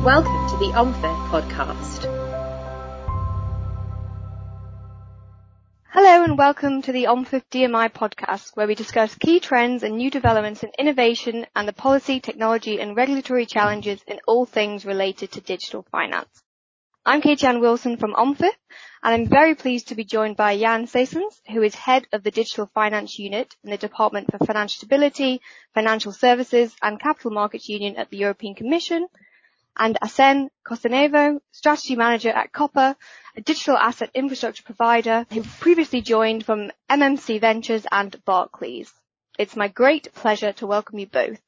Welcome to the OMFIT podcast. Hello and welcome to the OMFIT DMI podcast, where we discuss key trends and new developments in innovation and the policy, technology and regulatory challenges in all things related to digital finance. I'm Kate-Jan Wilson from OMFIT, and I'm very pleased to be joined by Jan Sesens, who is head of the Digital Finance Unit in the Department for Financial Stability, Financial Services and Capital Markets Union at the European Commission, and Asen Kostanevo, Strategy Manager at Copper, a digital asset infrastructure provider who previously joined from MMC Ventures and Barclays. It's my great pleasure to welcome you both.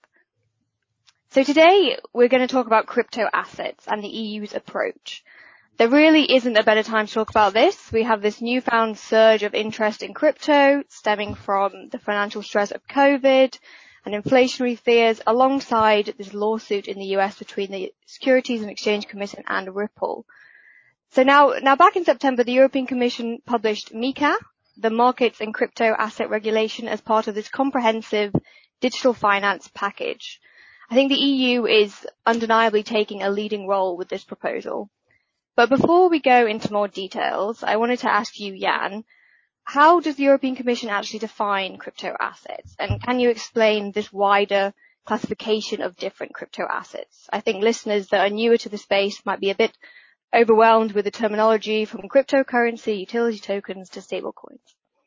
So today we're going to talk about crypto assets and the EU's approach. There really isn't a better time to talk about this. We have this newfound surge of interest in crypto stemming from the financial stress of COVID and inflationary fears, alongside this lawsuit in the US between the Securities and Exchange Commission and Ripple. So now back in September, the European Commission published MiCA, the Markets in Crypto Asset Regulation, as part of this comprehensive digital finance package. I think the EU is undeniably taking a leading role with this proposal. But before we go into more details, I wanted to ask you, Jan, how does the European Commission actually define crypto assets? And can you explain this wider classification of different crypto assets? I think listeners that are newer to the space might be a bit overwhelmed with the terminology from cryptocurrency, utility tokens to stablecoins.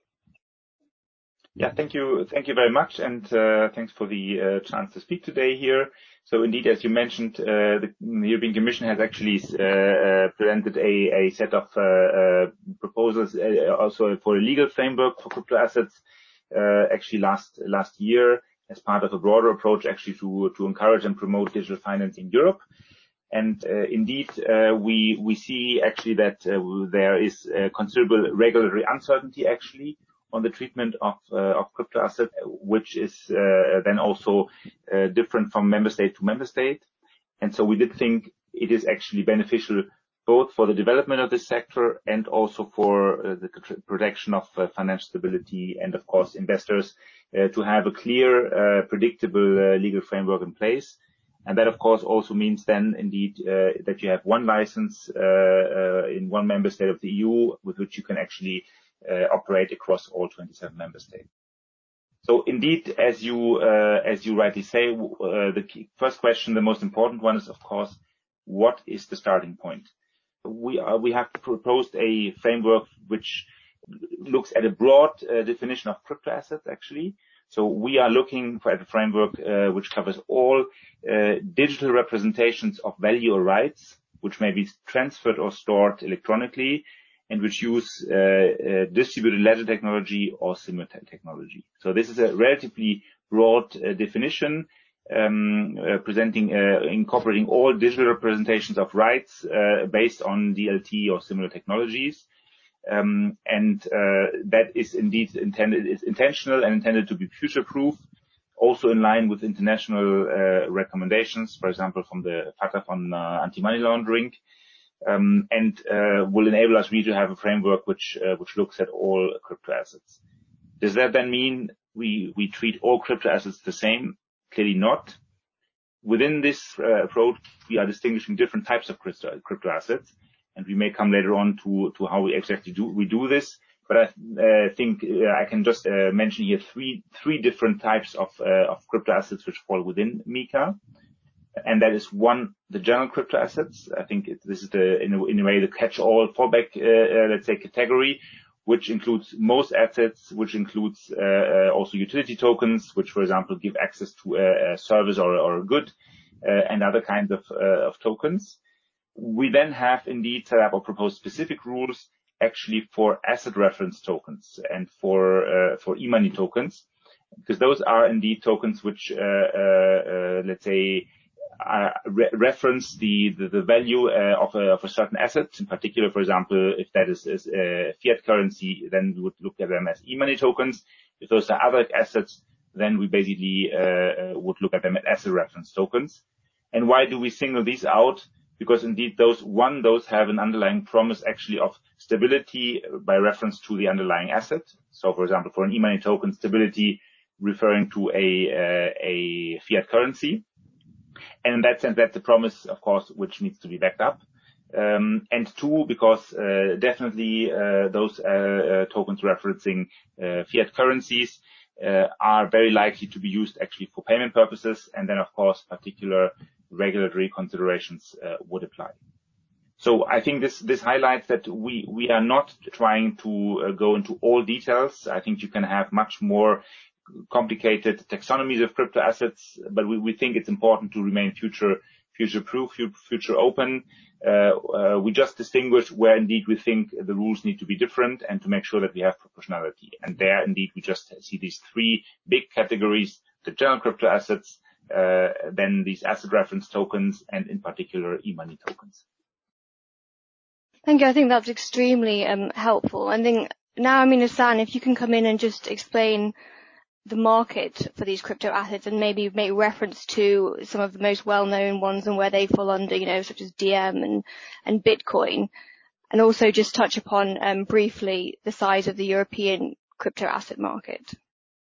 Yeah, thank you very much, and thanks for the chance to speak today here. So indeed, as you mentioned, the European Commission has actually presented a set of proposals also for a legal framework for crypto assets actually last year, as part of a broader approach actually to encourage and promote digital finance in Europe. And indeed, we see actually that there is considerable regulatory uncertainty actually on the treatment of crypto assets, which is then also different from member state to member state. And so we did think it is actually beneficial both for the development of this sector and also for the protection of financial stability and, of course, investors to have a clear, predictable legal framework in place. And that, of course, also means then, indeed, that you have one license in one member state of the EU with which you can actually operate across all 27 member states. So indeed, as you rightly say, the first question, the most important one is, of course, what is the starting point? We have proposed a framework which looks at a broad definition of crypto assets, actually. So we are looking at a framework which covers all digital representations of value or rights, which may be transferred or stored electronically, and which use distributed ledger technology or similar technology. So this is a relatively broad definition, incorporating all digital representations of rights based on DLT or similar technologies. That is indeed intentional and intended to be future-proof, also in line with international recommendations, for example, from the FATF on anti-money laundering. Will enable us really to have a framework which looks at all crypto assets. Does that then mean we treat all crypto assets the same? Clearly not. Within this approach, we are distinguishing different types of crypto assets, and we may come later on to how we exactly do this. But I think I can just mention here three different types of crypto assets which fall within MiCA. And that is one, the general crypto assets. I think this is in a way the catch-all fallback, let's say, category, which includes most assets, which includes also utility tokens, which, for example, give access to a service or a good, and other kinds of tokens. We then have indeed set up or proposed specific rules actually for asset reference tokens and for e-money tokens, because those are indeed tokens which, let's say, reference the value of a certain asset. In particular, for example, if that is fiat currency, then we would look at them as e-money tokens. If those are other assets, then we basically would look at them as asset reference tokens. And why do we single these out? Because indeed those have an underlying promise actually of stability by reference to the underlying asset. So, for example, for an e-money token, stability referring to a fiat currency. And in that sense, that's a promise, of course, which needs to be backed up. And two, because definitely those tokens referencing fiat currencies are very likely to be used actually for payment purposes, and then of course particular regulatory considerations would apply. So I think this highlights that we are not trying to go into all details. I think you can have much more complicated taxonomies of crypto assets, but we think it's important to remain future-proof, future-open. We just distinguish where indeed we think the rules need to be different and to make sure that we have proportionality. And there indeed we just see these three big categories: the general crypto assets, then these asset reference tokens, and in particular e-money tokens. Thank you. I think that's extremely helpful. I think now, Hassan, if you can come in and just explain the market for these crypto assets and maybe make reference to some of the most well-known ones and where they fall under, such as DM and Bitcoin, and also just touch upon briefly the size of the European crypto asset market.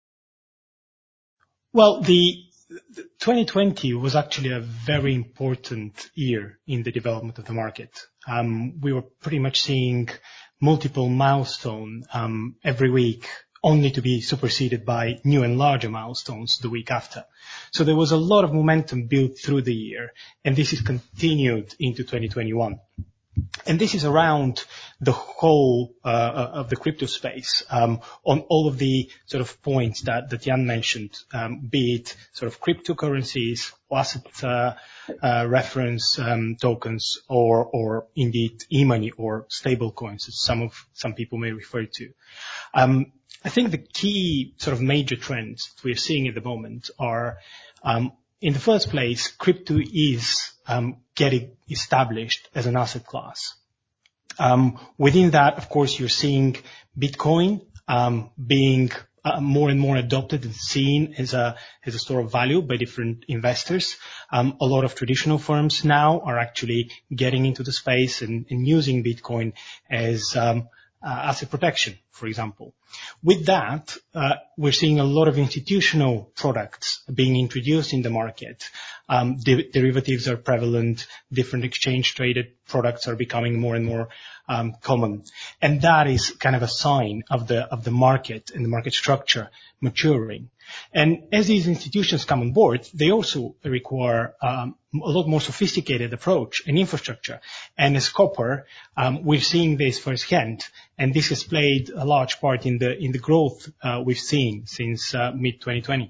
Well, the 2020 was actually a very important year in the development of the market. We were pretty much seeing multiple milestones every week, only to be superseded by new and larger milestones the week after. So there was a lot of momentum built through the year, and this is continued into 2021. And this is around the whole of the crypto space, on all of the sort of points that Jan mentioned, be it sort of cryptocurrencies, or asset reference tokens, or indeed e-money or stable coins, as some people may refer to. I think the key sort of major trends we're seeing at the moment are, in the first place, crypto is getting established as an asset class. Within that, of course, you're seeing Bitcoin being more and more adopted and seen as a store of value by different investors. A lot of traditional firms now are actually getting into the space and using Bitcoin as asset protection, for example. With that, we're seeing a lot of institutional products being introduced in the market. Derivatives are prevalent. Different exchange-traded products are becoming more and more common, and that is kind of a sign of the market and the market structure maturing. And as these institutions come on board, they also require a lot more sophisticated approach and infrastructure. And as Copper, we're seeing this firsthand, and this has played a large part in the growth we've seen since mid-2020.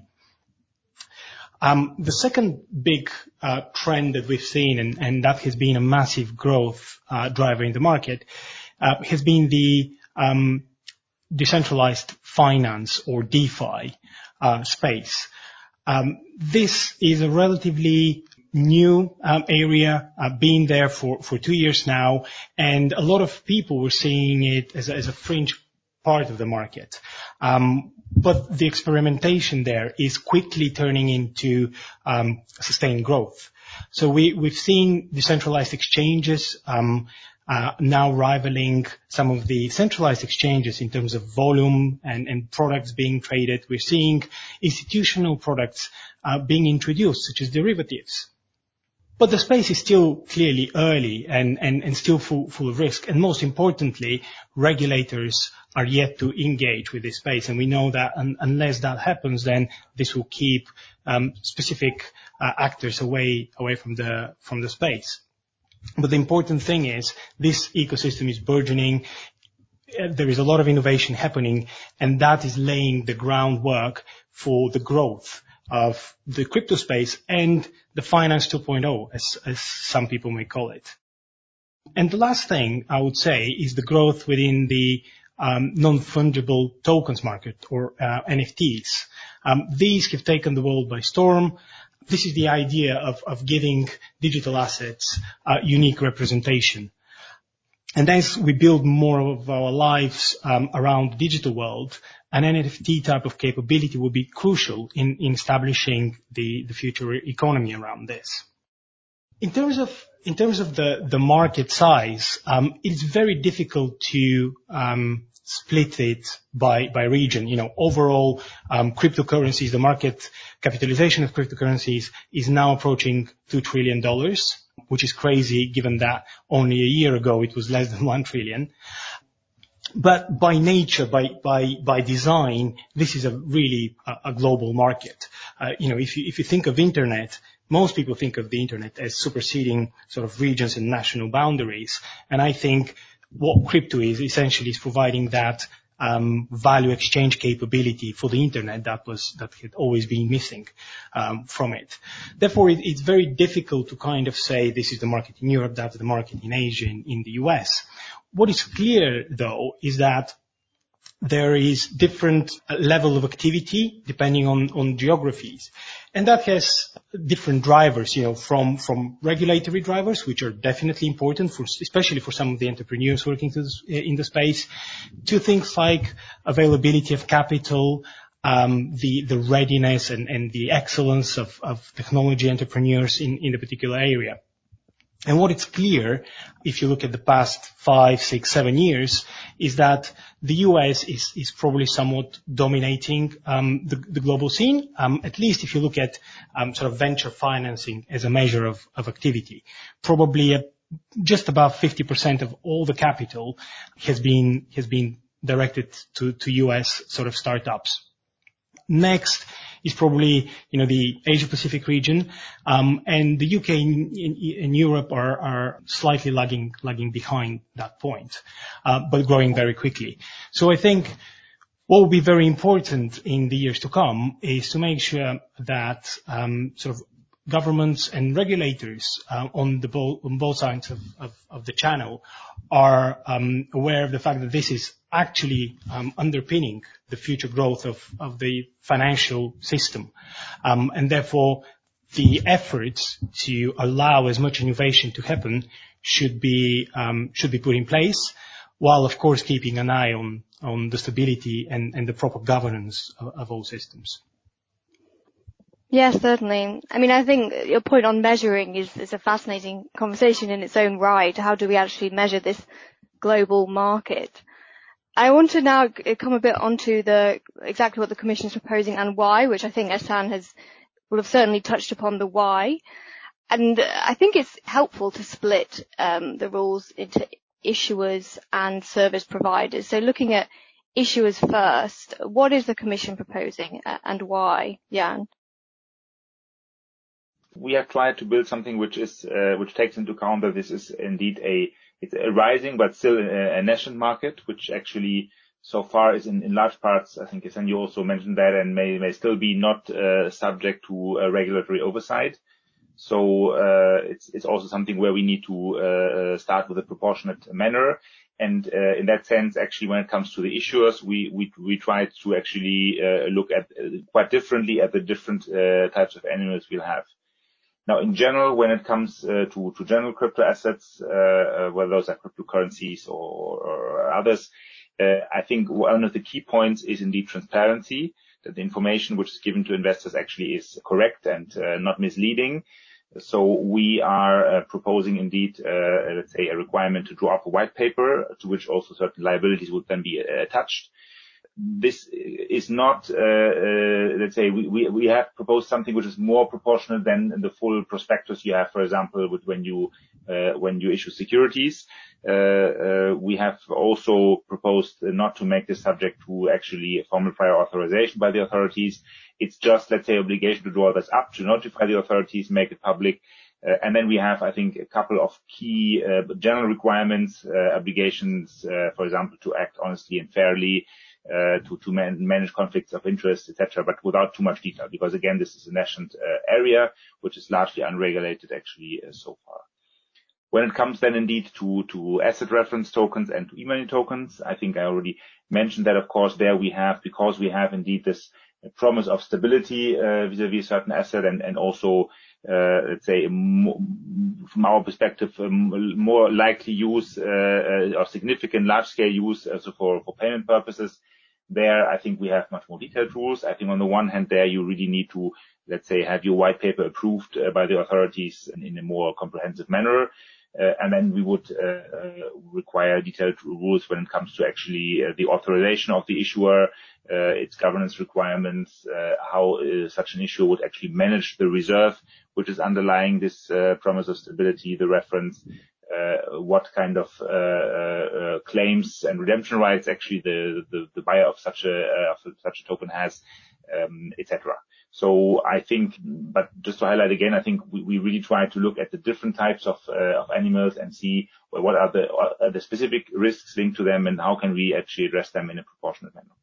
The second big trend that we've seen, and that has been a massive growth driver in the market, has been the decentralized finance or DeFi space. This is a relatively new area, been there for 2 years now, and a lot of people were seeing it as a fringe part of the market. But the experimentation there is quickly turning into sustained growth. So we've seen decentralized exchanges now rivaling some of the centralized exchanges in terms of volume and products being traded. We're seeing institutional products being introduced, such as derivatives. But the space is still clearly early and still full of risk. And most importantly, regulators are yet to engage with this space. And we know that unless that happens, then this will keep specific actors away from the space. But the important thing is this ecosystem is burgeoning. There is a lot of innovation happening, and that is laying the groundwork for the growth of the crypto space and the finance 2.0, as some people may call it. And the last thing I would say is the growth within the non-fungible tokens market, or NFTs. These have taken the world by storm. This is the idea of giving digital assets unique representation. And as we build more of our lives around the digital world, an NFT type of capability will be crucial in establishing the future economy around this. In terms of the market size, it's very difficult to split it by region. Overall, cryptocurrencies, the market capitalization of cryptocurrencies is now approaching $2 trillion, which is crazy given that only a year ago it was less than 1 trillion. But by nature, by design, this is a global market. If you think of internet, most people think of the internet as superseding sort of regions and national boundaries. And I think what crypto is essentially is providing that value exchange capability for the internet that had always been missing from it. Therefore, it's very difficult to kind of say this is the market in Europe, that's the market in Asia, in the US. What is clear, though, is that there is different level of activity depending on geographies. And that has different drivers, from regulatory drivers, which are definitely important especially for some of the entrepreneurs working in the space, to things like availability of capital, the readiness and the excellence of technology entrepreneurs in the particular area. And what is clear, if you look at the past 5, 6, 7 years, is that the US is probably somewhat dominating the global scene, at least if you look at sort of venture financing as a measure of activity. Probably just about 50% of all the capital has been directed to US sort of startups. Next is probably, the Asia Pacific region, and the UK and Europe are slightly lagging behind that point, but growing very quickly. So I think what will be very important in the years to come is to make sure that sort of governments and regulators on both sides of the channel are aware of the fact that this is actually underpinning the future growth of the financial system. And therefore, the efforts to allow as much innovation to happen should be put in place, while of course keeping an eye on the stability and the proper governance of all systems. Yes, certainly. I mean, I think your point on measuring is a fascinating conversation in its own right. How do we actually measure this global market? I want to now come a bit onto exactly what the Commission is proposing and why, which I think Ehsan will have certainly touched upon the why. And I think it's helpful to split the rules into issuers and service providers. So looking at issuers first, what is the Commission proposing and why? Jan? We have tried to build something which takes into account that this is indeed it's a rising but still a nascent market, which actually so far is in large parts, I think, and you also mentioned that, and may still be not subject to regulatory oversight. So it's also something where we need to start with a proportionate manner. And in that sense, actually, when it comes to the issuers, we tried to actually look at quite differently at the different types of animals we'll have. Now, in general, when it comes to general crypto assets, whether those are cryptocurrencies or others, I think one of the key points is indeed transparency, that the information which is given to investors actually is correct and not misleading. So we are proposing indeed, let's say, a requirement to draw up a white paper to which also certain liabilities would then be attached. This is not, let's say, we have proposed something which is more proportional than the full prospectus you have, for example, when you issue securities. We have also proposed not to make this subject to actually a formal prior authorization by the authorities. It's just, let's say, obligation to draw this up, to notify the authorities, make it public. And then we have, I think, a couple of key general requirements, obligations, for example, to act honestly and fairly, to manage conflicts of interest, etc., but without too much detail, because again, this is a nascent area which is largely unregulated actually so far. When it comes then indeed to asset reference tokens and to e-money tokens, I think I already mentioned that, of course, there we have, because we have indeed this promise of stability vis-a-vis a certain asset, and also let's say from our perspective more likely use or significant large-scale use also for payment purposes. there, I think we have much more detailed rules. I think on the one hand there, you really need to, let's say, have your white paper approved by the authorities in a more comprehensive manner. And then we would require detailed rules when it comes to actually the authorization of the issuer, its governance requirements, how such an issuer would actually manage the reserve, which is underlying this promise of stability, the reference, what kind of claims and redemption rights actually the buyer of such a token has, etc. So I think, but just to highlight again, I think we really try to look at the different types of animals and see what are the specific risks linked to them and how can we actually address them in a proportionate manner.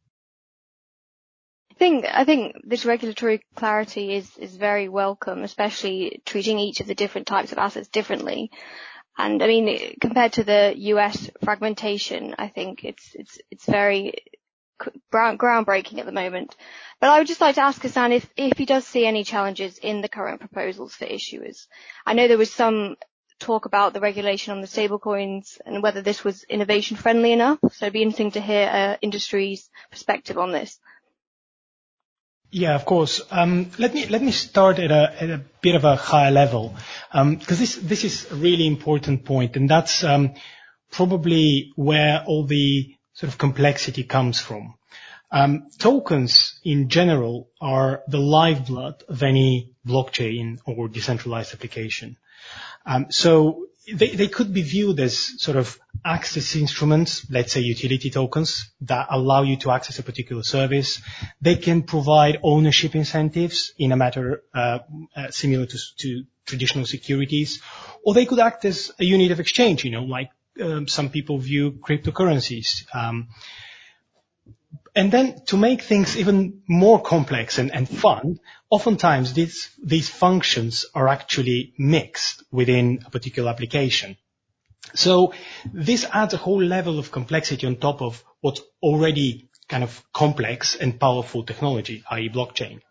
I think this regulatory clarity is very welcome, especially treating each of the different types of assets differently. And I mean, compared to the US fragmentation, I think it's very groundbreaking at the moment. But I would just like to ask Hassan if he does see any challenges in the current proposals for issuers. I know there was some talk about the regulation on the stablecoins and whether this was innovation friendly enough. So it'd be interesting to hear industry's perspective on this. Yeah, of course. Let me start at a bit of a higher level, because this is a really important point, and that's probably where all the sort of complexity comes from. Tokens in general are the lifeblood of any blockchain or decentralized application. So they could be viewed as sort of access instruments, let's say utility tokens, that allow you to access a particular service. They can provide ownership incentives in a matter similar to traditional securities, or they could act as a unit of exchange, like some people view cryptocurrencies. And then to make things even more complex and fun, oftentimes these functions are actually mixed within a particular application. So this adds a whole level of complexity on top of what's already kind of complex and powerful technology, i.e. blockchain.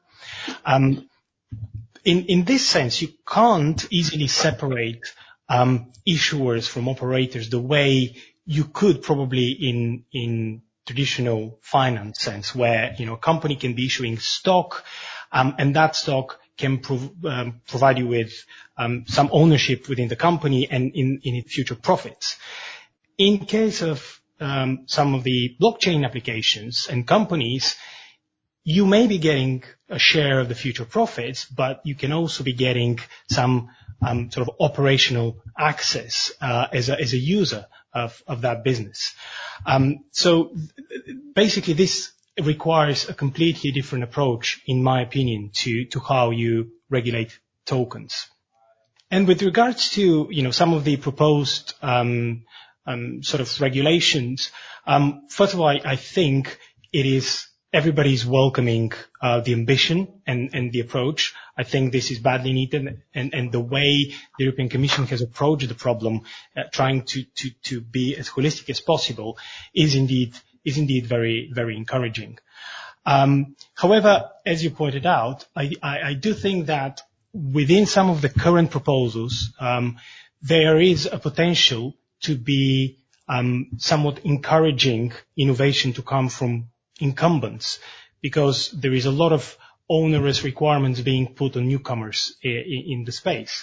In this sense, you can't easily separate issuers from operators the way you could probably in traditional finance sense, where a company can be issuing stock, and that stock can provide you with some ownership within the company and in its future profits. In case of some of the blockchain applications and companies, you may be getting a share of the future profits, but you can also be getting some sort of operational access as a user of that business. So basically this requires a completely different approach, in my opinion, to how you regulate tokens. And with regards to, some of the proposed sort of regulations, first of all, I think everybody's welcoming the ambition and the approach. I think this is badly needed, and the way the European Commission has approached the problem, trying to be as holistic as possible, is indeed very, very encouraging. However, as you pointed out, I do think that within some of the current proposals, there is a potential to be somewhat encouraging innovation to come from incumbents, because there is a lot of onerous requirements being put on newcomers in the space.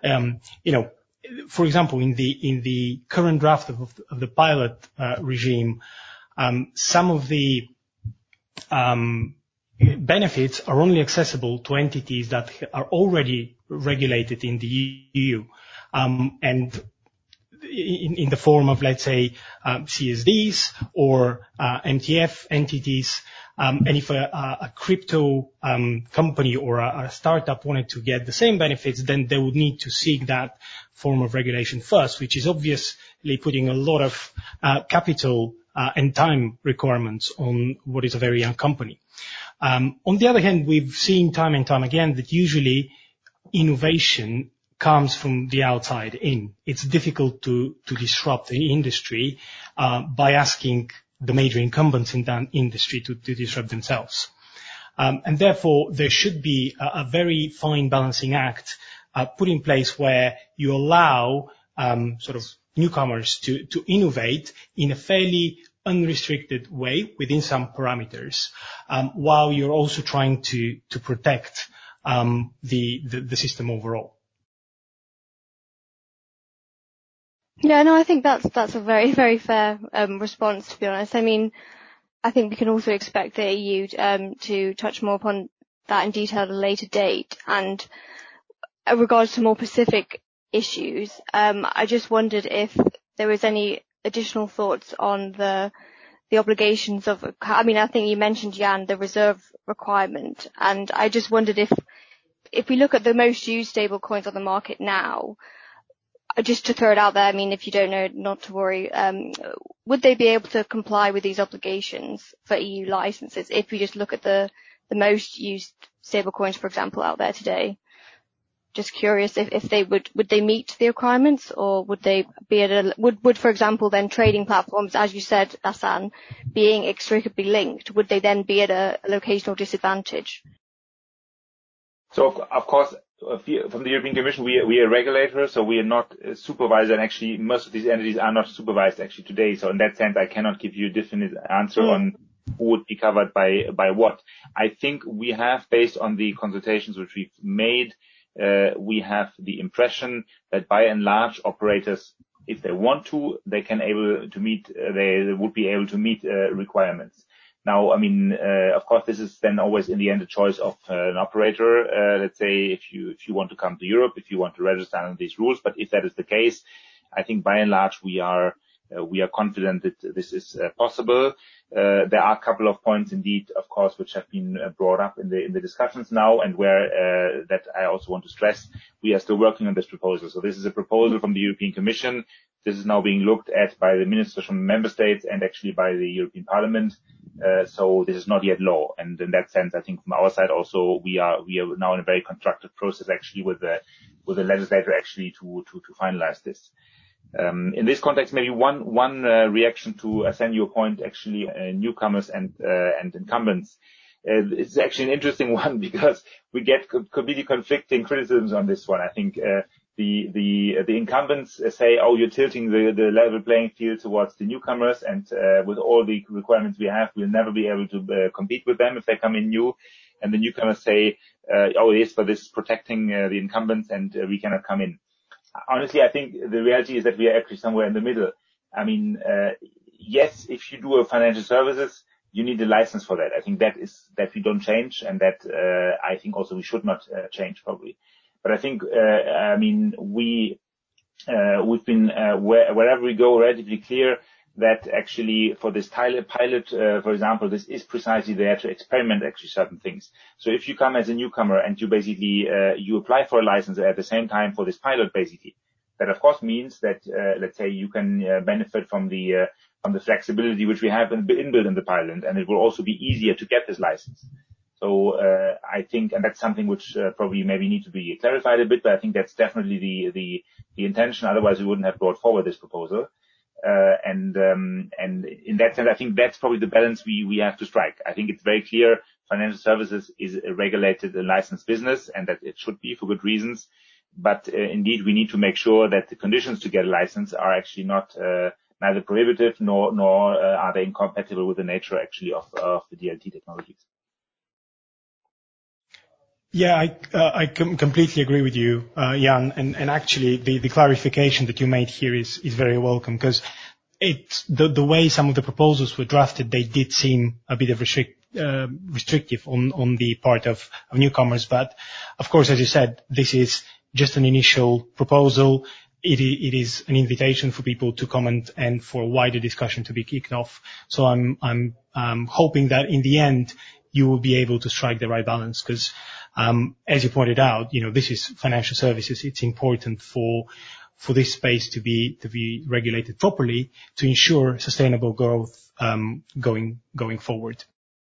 For example, in the current draft of the pilot regime, some of the benefits are only accessible to entities that are already regulated in the EU, and in the form of, let's say, CSDs or MTF entities. And if a crypto company or a startup wanted to get the same benefits, then they would need to seek that form of regulation first, which is obviously putting a lot of capital and time requirements on what is a very young company. On the other hand, we've seen time and time again that usually innovation comes from the outside in. It's difficult to disrupt the industry by asking the major incumbents in that industry to disrupt themselves. And therefore, there should be a very fine balancing act put in place where you allow sort of newcomers to innovate in a fairly unrestricted way within some parameters, while you're also trying to protect the system overall. Yeah, no, I think that's a very, very fair response, to be honest. I mean, I think we can also expect the EU to touch more upon that in detail at a later date. And in regards to more specific issues, I just wondered if there was any additional thoughts on the obligations of, I mean, I think you mentioned, Jan, the reserve requirement. And I just wondered if we look at the most used stable coins on the market now, just to throw it out there, I mean, if you don't know, not to worry, would they be able to comply with these obligations for EU licenses if we just look at the most used stable coins, for example, out there today? Just curious if they would they meet the requirements, or would they be would, for example, then trading platforms, as you said, Hassan, being inextricably linked, would they then be at a locational disadvantage? So, of course, from the European Commission, we are a regulator, so we are not a supervisor, and actually most of these entities are not supervised actually today. So in that sense, I cannot give you a definite answer on who would be covered by what. I think we have, based on the consultations which we've made, we have the impression that by and large operators, if they want to, they would be able to meet requirements. Now, I mean, of course, this is then always in the end a choice of an operator. Let's say if you want to come to Europe, if you want to register under these rules. But if that is the case, I think by and large we are confident that this is possible. There are a couple of points indeed, of course, which have been brought up in the discussions now, and where that I also want to stress, we are still working on this proposal. So this is a proposal from the European Commission. This is now being looked at by the ministers from the member states and actually by the European Parliament. So this is not yet law. And in that sense, I think from our side also, we are now in a very constructive process actually with the legislator actually to finalize this. In this context, maybe one reaction to Hassan, your point, actually, newcomers and incumbents. It's actually an interesting one because we get completely conflicting criticisms on this one. I think the incumbents say, oh, you're tilting the level playing field towards the newcomers, and with all the requirements we have, we'll never be able to compete with them if they come in new. And the newcomers say, oh, yes, but this is protecting the incumbents, and we cannot come in. Honestly, I think the reality is that we are actually somewhere in the middle. I mean, yes, if you do a financial services, you need a license for that. I think that we don't change, and that I think also we should not change probably. But I think, I mean, we've been wherever we go relatively clear that actually for this pilot, for example, this is precisely there to experiment actually certain things. So if you come as a newcomer and you basically you apply for a license at the same time for this pilot, basically, that of course means that let's say you can benefit from the flexibility which we have inbuilt in the pilot, and it will also be easier to get this license. So I think, and that's something which probably maybe need to be clarified a bit, but I think that's definitely the intention. Otherwise, we wouldn't have brought forward this proposal. And in that sense, I think that's probably the balance we have to strike. I think it's very clear financial services is a regulated and licensed business, and that it should be for good reasons. But indeed, we need to make sure that the conditions to get a license are actually not neither prohibitive nor are they incompatible with the nature actually of the DLT technologies. Yeah, I completely agree with you, Jan. And actually, the clarification that you made here is very welcome, because the way some of the proposals were drafted, they did seem a bit of restrictive on the part of newcomers. But of course, as you said, this is just an initial proposal. It is an invitation for people to comment and for a wider discussion to be kicked off. So I'm hoping that in the end you will be able to strike the right balance, because as you pointed out, this is financial services. It's important for this space to be regulated properly to ensure sustainable growth going forward.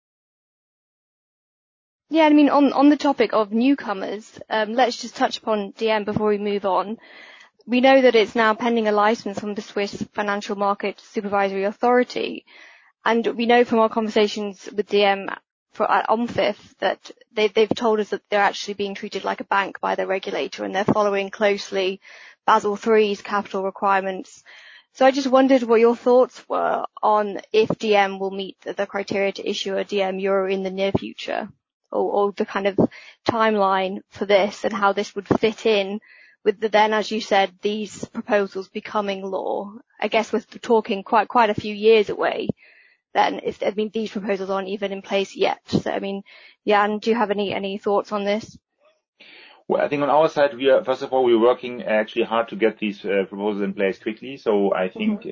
Yeah, I mean, on the topic of newcomers, let's just touch upon DM before we move on. We know that it's now pending a license from the Swiss Financial Market Supervisory Authority, and we know from our conversations with DM at OMFIF that they've told us that they're actually being treated like a bank by the regulator, and they're following closely Basel III's capital requirements. So I just wondered what your thoughts were on if DM will meet the criteria to issue a DM euro in the near future, or the kind of timeline for this and how this would fit in with then, as you said, these proposals becoming law. I guess we're talking quite a few years away then, these proposals aren't even in place yet. So, Jan, do you have any thoughts on this? Well, I think on our side, we're working actually hard to get these proposals in place quickly. So I think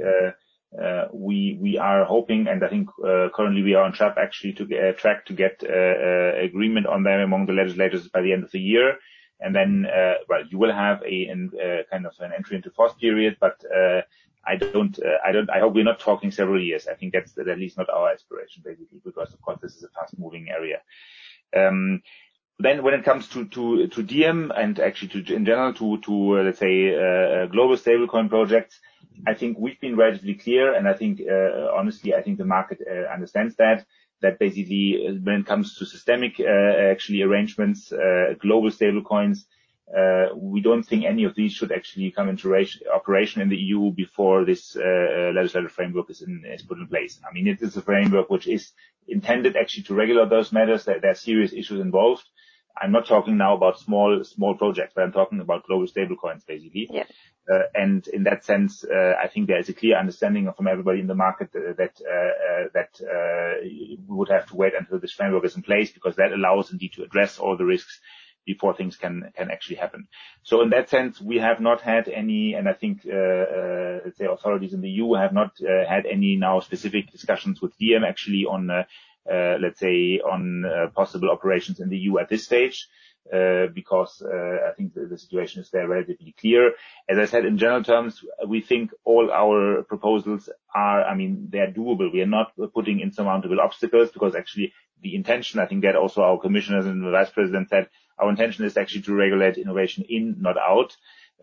we are hoping, and I think currently we are on track actually to get agreement on them among the legislators by the end of the year. And then, you will have a kind of an entry into force period, but I hope we're not talking several years. I think that's at least not our aspiration, basically, because of course this is a fast-moving area. Then when it comes to DM and actually in general to let's say global stablecoin projects, I think we've been relatively clear, and I think honestly I think the market understands that basically when it comes to systemic actually arrangements, global stablecoins, we don't think any of these should actually come into operation in the EU before this legislative framework is put in place. I mean, it is a framework which is intended actually to regulate those matters. There are serious issues involved. I'm not talking now about small projects, but I'm talking about global stablecoins, basically. Yeah. And in that sense, I think there is a clear understanding from everybody in the market that we would have to wait until this framework is in place, because that allows indeed to address all the risks before things can actually happen. So in that sense, we have not had any, and I think let's say authorities in the EU have not had any now specific discussions with DM actually on let's say on possible operations in the EU at this stage, because I think the situation is there relatively clear. As I said, in general terms, we think all our proposals are, they are doable. We are not putting insurmountable obstacles, because actually the intention, I think that also our commissioners and the vice president said, our intention is actually to regulate innovation in, not out.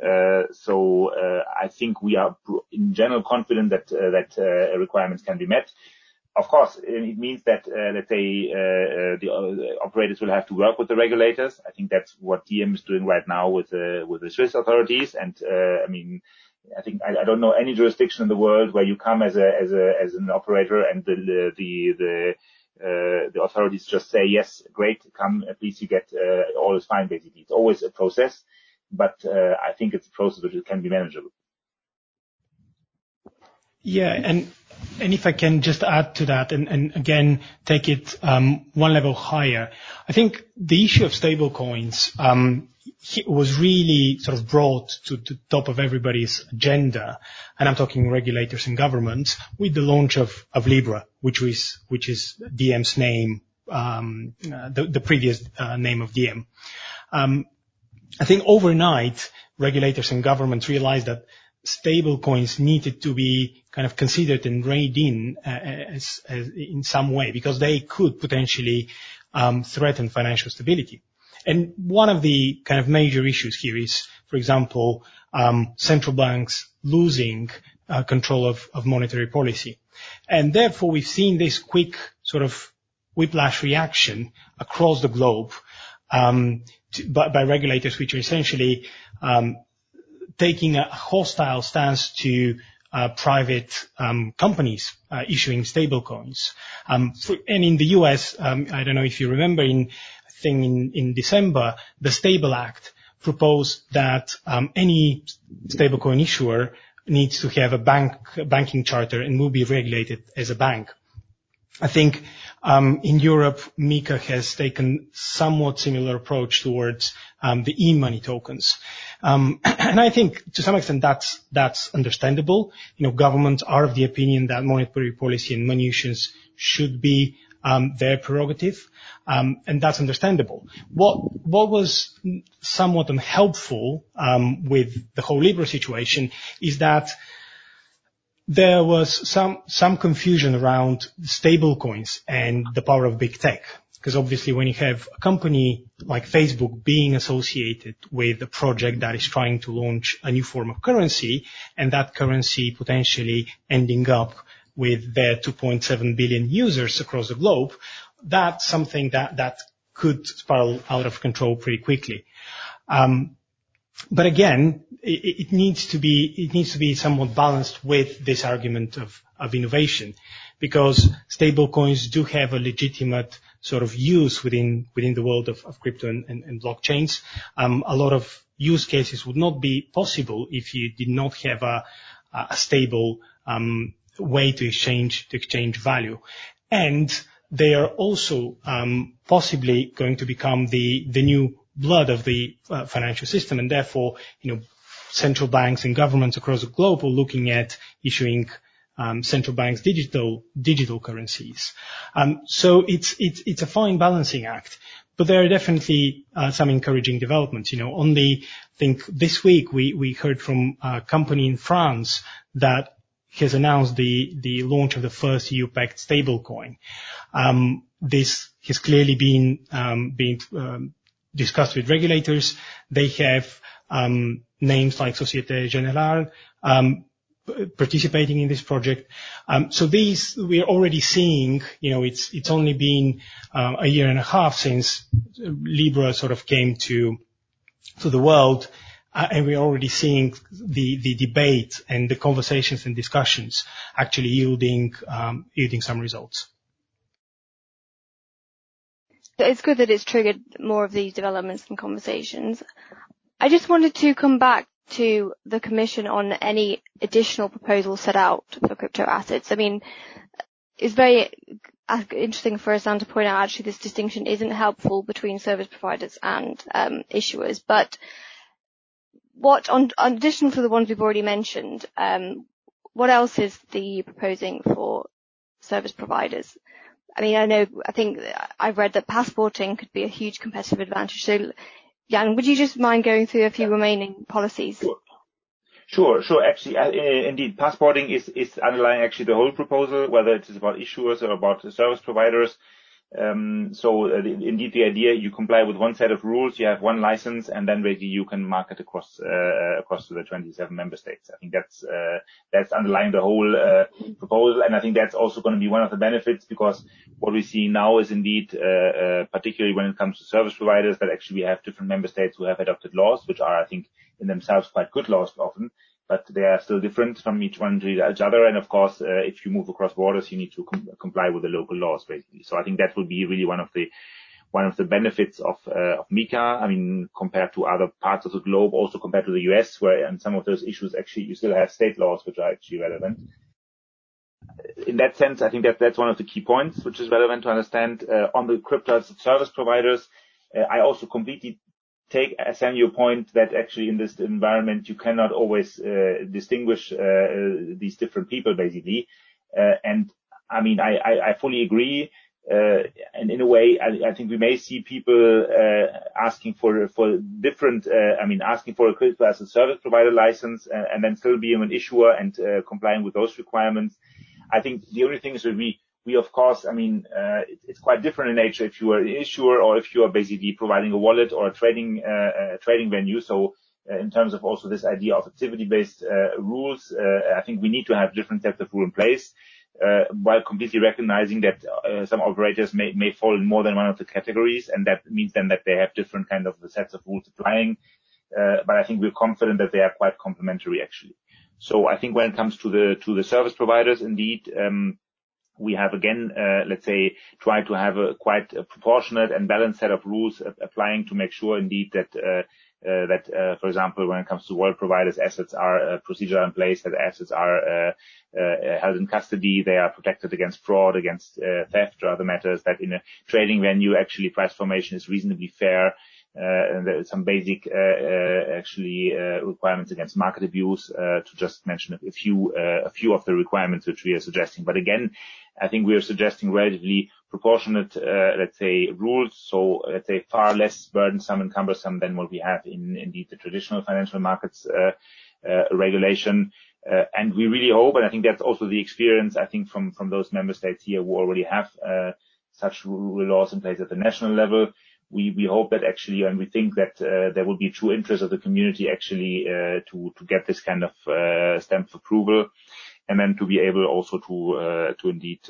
So I think we are in general confident that requirements can be met. Of course, it means that, let's say, the operators will have to work with the regulators. I think that's what DM is doing right now with the Swiss authorities. And, I think I don't know any jurisdiction in the world where you come as an operator and the authorities just say, yes, great, come, please, you get, all is fine, basically. It's always a process, but, I think it's a process which can be manageable. Yeah, and if I can just add to that and again take it one level higher, I think the issue of stablecoins was really sort of brought to the top of everybody's agenda, and I'm talking regulators and governments, with the launch of Libra, which is DM's name, the previous name of DM. I think overnight regulators and governments realized that stablecoins needed to be kind of considered and reined in as in some way, because they could potentially threaten financial stability. And one of the kind of major issues here is, for example, central banks losing control of monetary policy. And therefore, we've seen this quick sort of whiplash reaction across the globe by regulators, which are essentially taking a hostile stance to private companies issuing stablecoins. And in the US, I don't know if you remember, in December, the Stable Act proposed that any stablecoin issuer needs to have a banking charter and will be regulated as a bank. I think in Europe, MiCA has taken somewhat similar approach towards the e-money tokens. And I think to some extent that's understandable. Governments are of the opinion that monetary policy and money issuance should be their prerogative, and that's understandable. What was somewhat unhelpful with the whole Libra situation is that there was some confusion around stablecoins and the power of big tech. Because obviously when you have a company like Facebook being associated with a project that is trying to launch a new form of currency, and that currency potentially ending up with their 2.7 billion users across the globe, that's something that could spiral out of control pretty quickly. But again, it needs to be somewhat balanced with this argument of innovation, because stablecoins do have a legitimate sort of use within the world of crypto and blockchains. A lot of use cases would not be possible if you did not have a stable way to exchange value. And they are also possibly going to become the new blood of the financial system, and therefore, central banks and governments across the globe are looking at issuing central banks digital currencies. So it's a fine balancing act, but there are definitely some encouraging developments. Only think this week we heard from a company in France that has announced the launch of the first EU-backed stablecoin. This has clearly been discussed with regulators. They have names like Société Générale participating in this project. So these we are already seeing. It's only been a year and a half since Libra sort of came to the world, and we're already seeing the debate and the conversations and discussions actually yielding some results. It's good that it's triggered more of these developments and conversations. I just wanted to come back to the Commission on any additional proposals set out for crypto assets. I mean, it's very interesting for us to point out actually this distinction isn't helpful between service providers and issuers. But what, on additional to the ones we've already mentioned, what else is the EU proposing for service providers? I mean, I think I've read that passporting could be a huge competitive advantage. So, Jan, would you just mind going through a few remaining policies? Sure. Actually, indeed, passporting is underlying actually the whole proposal, whether it is about issuers or about service providers. Indeed, the idea, you comply with one set of rules, you have one license, and then basically you can market across to the 27 member states. I think that's underlying the whole proposal, and I think that's also going to be one of the benefits, because what we see now is indeed, particularly when it comes to service providers, that actually we have different member states who have adopted laws, which are, I think, in themselves quite good laws often, but they are still different from each one to each other. And of course, if you move across borders, you need to comply with the local laws, basically. So I think that will be really one of the benefits of MiCA. I mean, compared to other parts of the globe, also compared to the US, where in some of those issues, actually, you still have state laws which are actually relevant. In that sense, I think that's one of the key points which is relevant to understand. On the crypto service providers, I also completely take Sam your point that actually in this environment you cannot always distinguish these different people, basically. And I mean, I fully agree. And in a way, I think we may see people asking for different, asking for a crypto as a service provider license and then still being an issuer and complying with those requirements. I think the only thing is that we of course, it's quite different in nature if you are an issuer or if you are basically providing a wallet or a trading venue. So in terms of also this idea of activity-based rules, I think we need to have different sets of rules in place, while completely recognizing that some operators may fall in more than one of the categories, and that means then that they have different kind of sets of rules applying. But I think we're confident that they are quite complementary, actually. So I think when it comes to the service providers, indeed, we have again, let's say, tried to have a quite proportionate and balanced set of rules applying to make sure indeed that, for example, when it comes to wallet providers, assets are procedure in place, that assets are held in custody, they are protected against fraud, against theft or other matters, that in a trading venue, actually price formation is reasonably fair. And there is some basic, requirements against market abuse, to just mention a few of the requirements which we are suggesting. But again, I think we are suggesting relatively proportionate, rules. So let's say far less burdensome and cumbersome than what we have in indeed the traditional financial markets, regulation. And we really hope, and I think that's also the experience, I think from those member states here who already have, such laws in place at the national level. We hope that actually, and we think that there will be true interest of the community actually to get this kind of stamp of approval, and then to be able also to indeed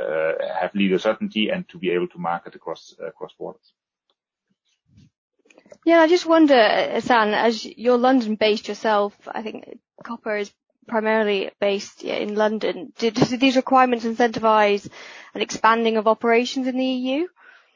have legal certainty and to be able to market across borders. Yeah, I just wonder, Hassan, as you're London-based yourself, I think Copper is primarily based in London. Do these requirements incentivize an expanding of operations in the EU?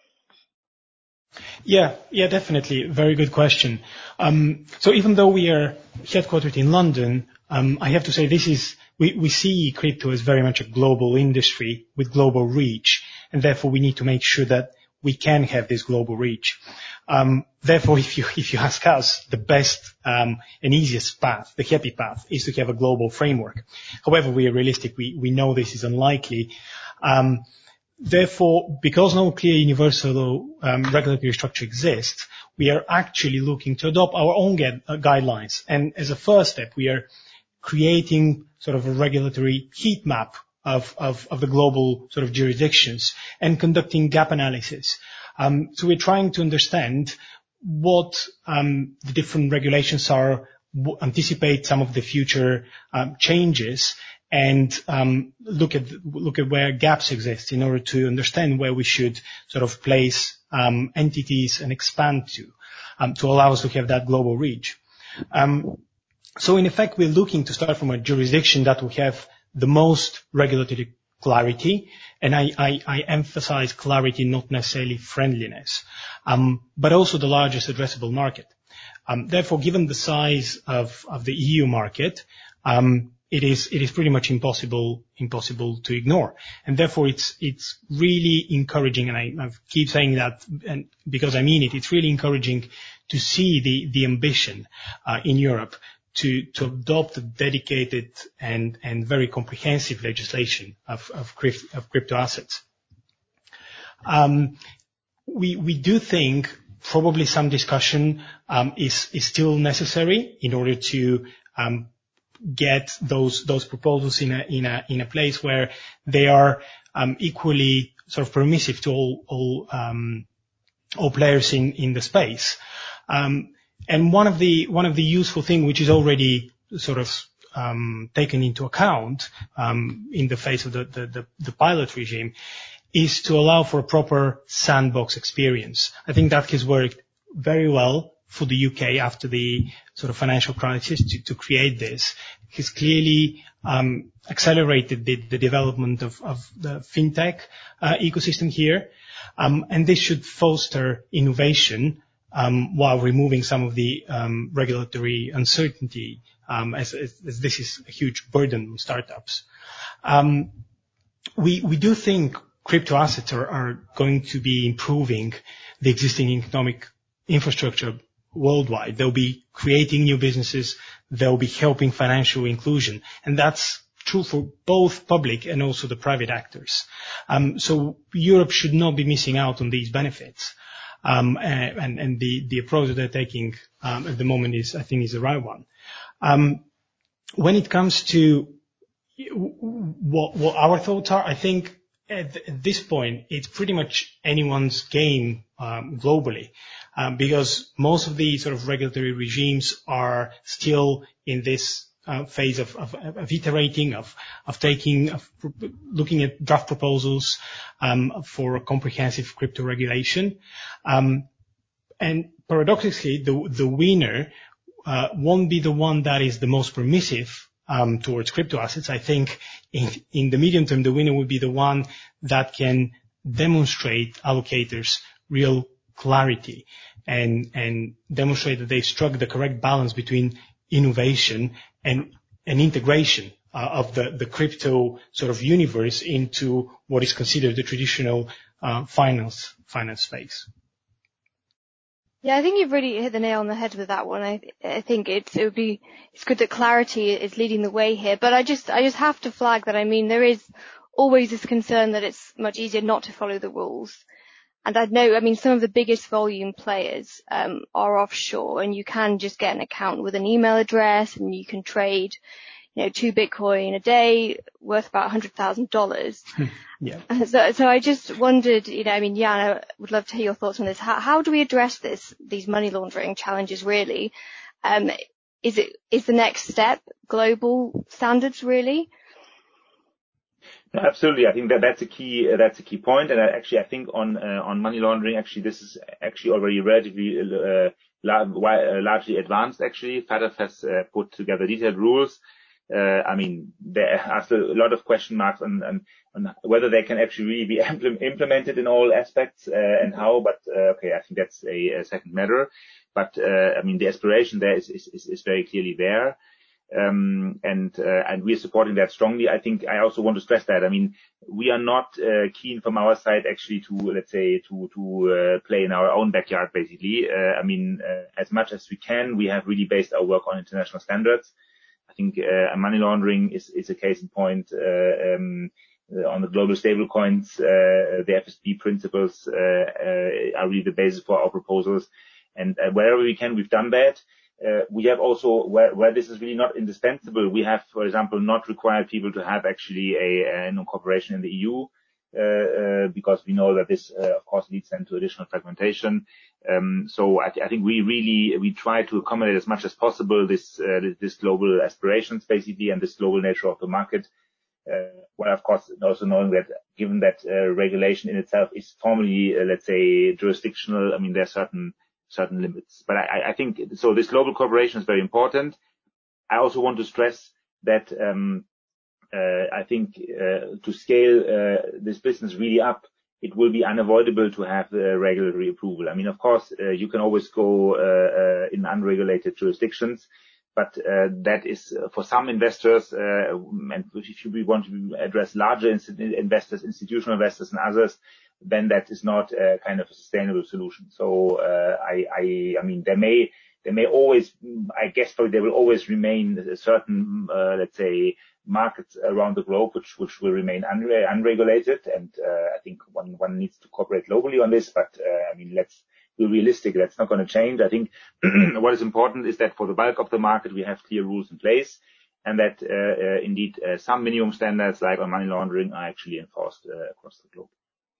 Yeah, definitely. Very good question. So even though we are headquartered in London, I have to say we see crypto as very much a global industry with global reach, and therefore we need to make sure that we can have this global reach. Therefore, if you ask us, the best and easiest path, the happy path, is to have a global framework. However, we are realistic. We know this is unlikely. Therefore, because no clear universal regulatory structure exists, we are actually looking to adopt our own guidelines. And as a first step, we are creating sort of a regulatory heat map of the global sort of jurisdictions and conducting gap analysis. So we're trying to understand what the different regulations are, anticipate some of the future changes, and look at where gaps exist in order to understand where we should sort of place entities and expand to allow us to have that global reach. So in effect, we're looking to start from a jurisdiction that will have the most regulatory clarity, and I emphasize clarity, not necessarily friendliness, but also the largest addressable market. Therefore, given the size of the EU market, it is pretty much impossible to ignore. And therefore it's really encouraging, and I keep saying that, and because I mean it, it's really encouraging to see the ambition in Europe to adopt a dedicated and very comprehensive legislation of crypto assets. We do think probably some discussion is still necessary in order to get those proposals in a place where they are equally sort of permissive to all players in the space. And one of the useful thing which is already sort of taken into account in the face of the pilot regime is to allow for a proper sandbox experience. I think that has worked very well for the UK after the sort of financial crisis to create this. It has clearly accelerated the development of the fintech ecosystem here, and this should foster innovation while removing some of the regulatory uncertainty, as this is a huge burden on startups. We do think crypto assets are going to be improving the existing economic infrastructure worldwide. They'll be creating new businesses. They'll be helping financial inclusion. And that's true for both public and also the private actors. So Europe should not be missing out on these benefits. And the approach that they're taking at the moment I think is the right one. When it comes to what our thoughts are, I think at this point it's pretty much anyone's game globally, because most of the sort of regulatory regimes are still in this phase of iterating, of looking at draft proposals for a comprehensive crypto regulation. And paradoxically, the winner won't be the one that is the most permissive towards crypto assets. I think in the medium term, the winner will be the one that can demonstrate allocators real clarity and demonstrate that they've struck the correct balance between innovation and integration of the crypto sort of universe into what is considered the traditional finance space. Yeah, I think you've really hit the nail on the head with that one. I think it's good that clarity is leading the way here. But I just have to flag that, I mean, there is always this concern that it's much easier not to follow the rules. And I know, I mean, some of the biggest volume players are offshore, and you can just get an account with an email address and you can trade, 2 Bitcoin a day worth about $100,000. Yeah. So I just wondered, I mean, Jan, I would love to hear your thoughts on this. How do we address these money laundering challenges really? Is the next step global standards really? No, absolutely. I think that's a key point. And I think on money laundering, actually, this is actually already relatively largely advanced actually. FATF has put together detailed rules. I mean, there are still a lot of question marks on whether they can actually really be implemented in all aspects and how. But okay, I think that's a second matter. But I mean, the aspiration there is very clearly there. And we're supporting that strongly. I think I also want to stress that. I mean, we are not keen from our side actually to, let's say, to play in our own backyard, basically. I mean, as much as we can, we have really based our work on international standards. I think money laundering is a case in point. On the global stablecoins, the FSB principles are really the basis for our proposals. And wherever we can, we've done that. We have also, where this is really not indispensable, we have, for example, not required people to have actually a incorporation in the EU, because we know that this, of course, leads then to additional fragmentation. So I think we try to accommodate as much as possible this global aspirations, basically, and this global nature of the market. Well, of course, also knowing that given that regulation in itself is formally, let's say, jurisdictional, I mean, there are certain limits. But I think, so this global cooperation is very important. I also want to stress that I think to scale this business really up, it will be unavoidable to have regulatory approval. I mean, of course, you can always go in unregulated jurisdictions, but that is for some investors, and if we want to address larger investors, institutional investors and others, then that is not kind of a sustainable solution. So I mean, there may always, I guess, probably there will always remain a certain, let's say, markets around the globe which will remain unregulated, and I think one needs to cooperate globally on this. But I mean, let's be realistic. That's not going to change. I think what is important is that for the bulk of the market, we have clear rules in place, and that indeed some minimum standards like on money laundering are actually enforced across the globe.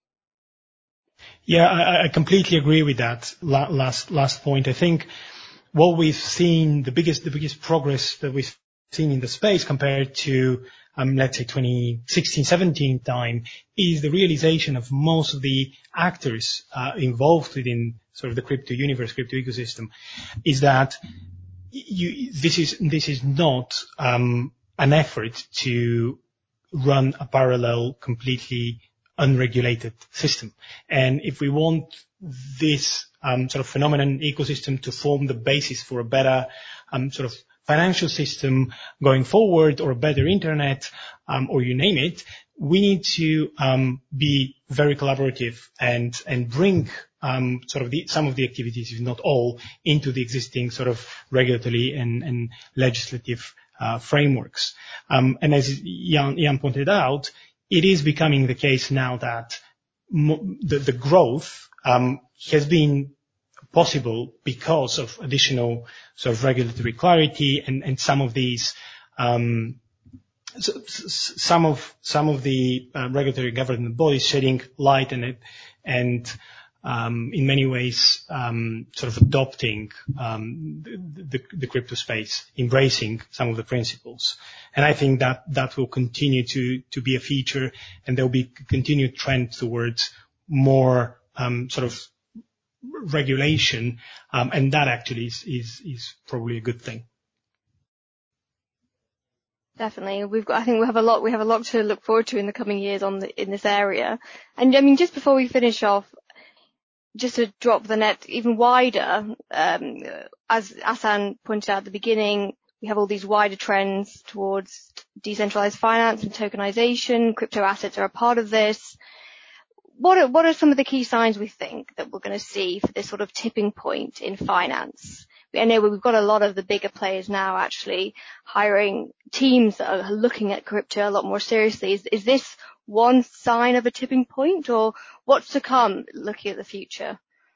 Yeah, I completely agree with that last point. I think what we've seen, the biggest progress that we've seen in the space compared to, let's say 2016-17 time, is the realization of most of the actors involved within sort of the crypto universe, crypto ecosystem, is that this is not an effort to run a parallel, completely unregulated system. And if we want this sort of phenomenon ecosystem to form the basis for a better sort of financial system going forward, or a better internet, or you name it, we need to be very collaborative and bring sort of some of the activities, if not all, into the existing sort of regulatory and legislative frameworks. And as Jan pointed out, it is becoming the case now that the growth has been possible because of additional sort of regulatory clarity and some of these some of the regulatory government bodies shedding light on it, and in many ways sort of adopting the crypto space, embracing some of the principles. And I think that will continue to be a feature, and there will be a continued trend towards more sort of regulation, and that actually is probably a good thing. Definitely. I think we have a lot to look forward to in the coming years in this area. And I mean, just before we finish off, just to drop the net even wider, as Asan pointed out at the beginning, we have all these wider trends towards decentralized finance and tokenization. Crypto assets are a part of this. What are some of the key signs we think that we're going to see for this sort of tipping point in finance? I know we've got a lot of the bigger players now actually hiring teams that are looking at crypto a lot more seriously. Is this one sign of a tipping point, or what's to come looking at the future?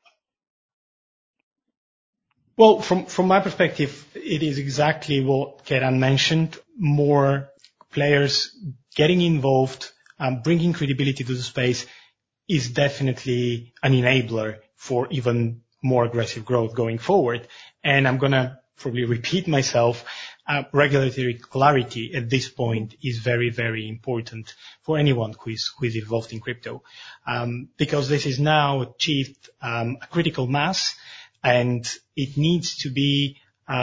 Well, from my perspective, it is exactly what Keran mentioned. More players getting involved, bringing credibility to the space is definitely an enabler for even more aggressive growth going forward. And I'm going to probably repeat myself. Regulatory clarity at this point is very, very important for anyone who is involved in crypto, because this is now achieved a critical mass, and it needs to be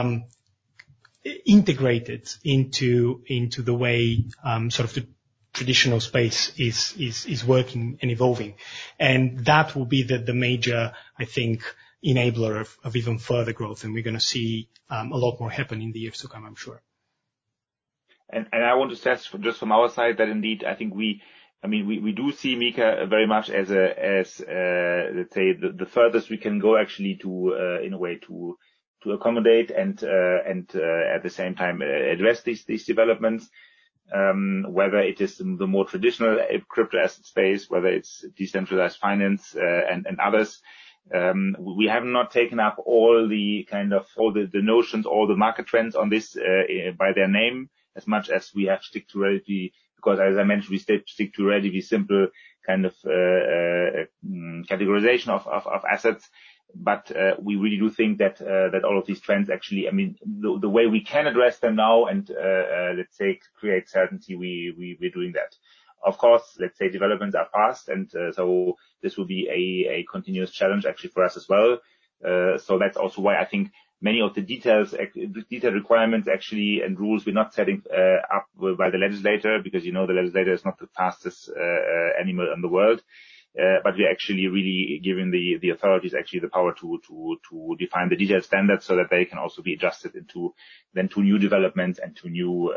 integrated into the way sort of the traditional space is working and evolving. And that will be the major, I think, enabler of even further growth. And we're going to see a lot more happen in the years to come, I'm sure. And I want to stress just from our side that indeed, I think we do see MiCA very much as let's say the furthest we can go actually to, in a way to accommodate and at the same time address these developments. Whether it is the more traditional crypto asset space, whether it's decentralized finance, and others. We have not taken up all the notions, all the market trends on this, by their name, as much as we have stick to relatively, because as I mentioned, we stick to relatively simple kind of, categorization of assets. But we really do think that all of these trends actually, the way we can address them now and let's say create certainty, we're doing that. Of course, let's say developments are fast, and so this will be a continuous challenge actually for us as well. So that's also why I think many of the detailed requirements actually and rules we're not setting up by the legislator, because the legislator is not the fastest animal in the world. But we're actually really giving the authorities actually the power to define the detailed standards so that they can also be adjusted to new developments and to new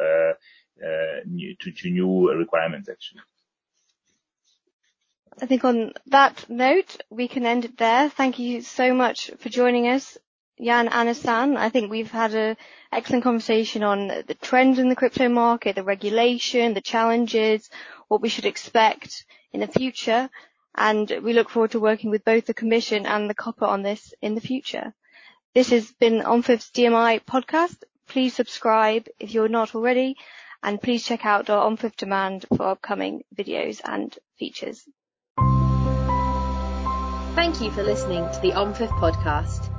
requirements actually. I think on that note, we can end it there. Thank you so much for joining us, Jan Anasan. I think we've had an excellent conversation on the trends in the crypto market, the regulation, the challenges, what we should expect in the future. And we look forward to working with both the Commission and the COPPA on this in the future. This has been OMFIF's DMI podcast. Please subscribe if you're not already, and please check out our OMFIF Demand for upcoming videos and features. Thank you for listening to the OMFIF podcast.